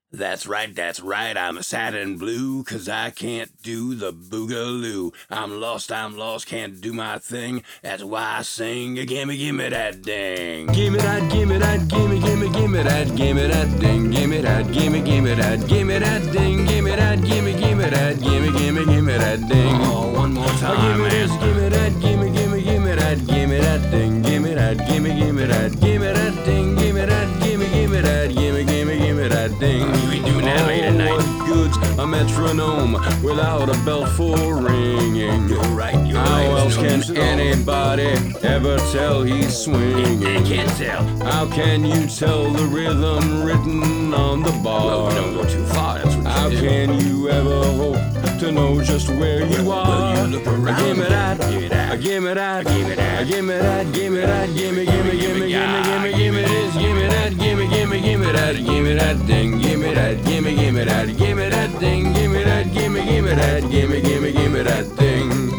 That's right, I'm sad and blue, 'cause I can't do the boogaloo. I'm lost, can't do my thing, that's why I sing, gimme that ding. Gimme that, gimme that, gimme that, gimme that ding, gimme that, gimme that, gimme that ding, gimme that, gimme that, gimme that ding. Oh, one more time, man. Gimme that, gimme that, gimme that ding, gimme that, gimme that, gimme that ding, gimme that, gimme that, gimme that ding. We doing that late at night. What good's a metronome without a bell for ringing? You're right. How else can anybody ever tell he's swinging? They can't tell. How can you tell the rhythm written on the bar? Well, we don't go too far. That's what How can you ever hope to know just where you are? Well, you look around. Gimme that, gimme that, gimme that, gimme that, gimme that, gimme that, gimme this, gimme that, gimme that, gimme that ding, gimme that, gimme that, gimme that ding, gimme that, gimme that, gimme that ding.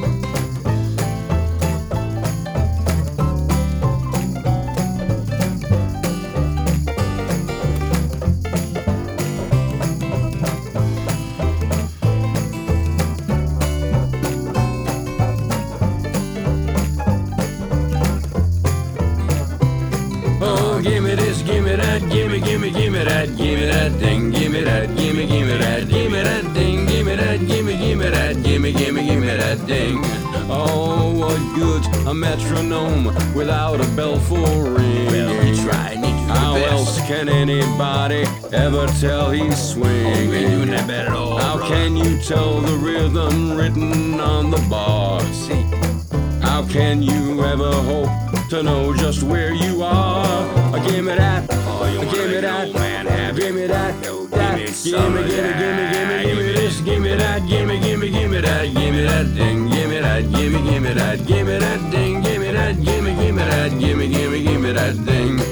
Gimme this, gimme that, gimme that, gimme that ding, gimme that, gimme that, gimme that ding, gimme that, gimme that, gimme that ding. Oh, what good's a metronome without a bell for ringing? Well, you try, need to do How the best. Else can anybody ever tell he's swinging? Oh, you ain't doing that bad at all. How can you tell the rhythm written on the bar? See, how can you ever hope to know just where you are? Gimme that, gimme that, gimme that, gimme this, gimme that, gimme that, gimme that ding, gimme that, gimme that, gimme that ding, gimme that, gimme that, gimme that ding.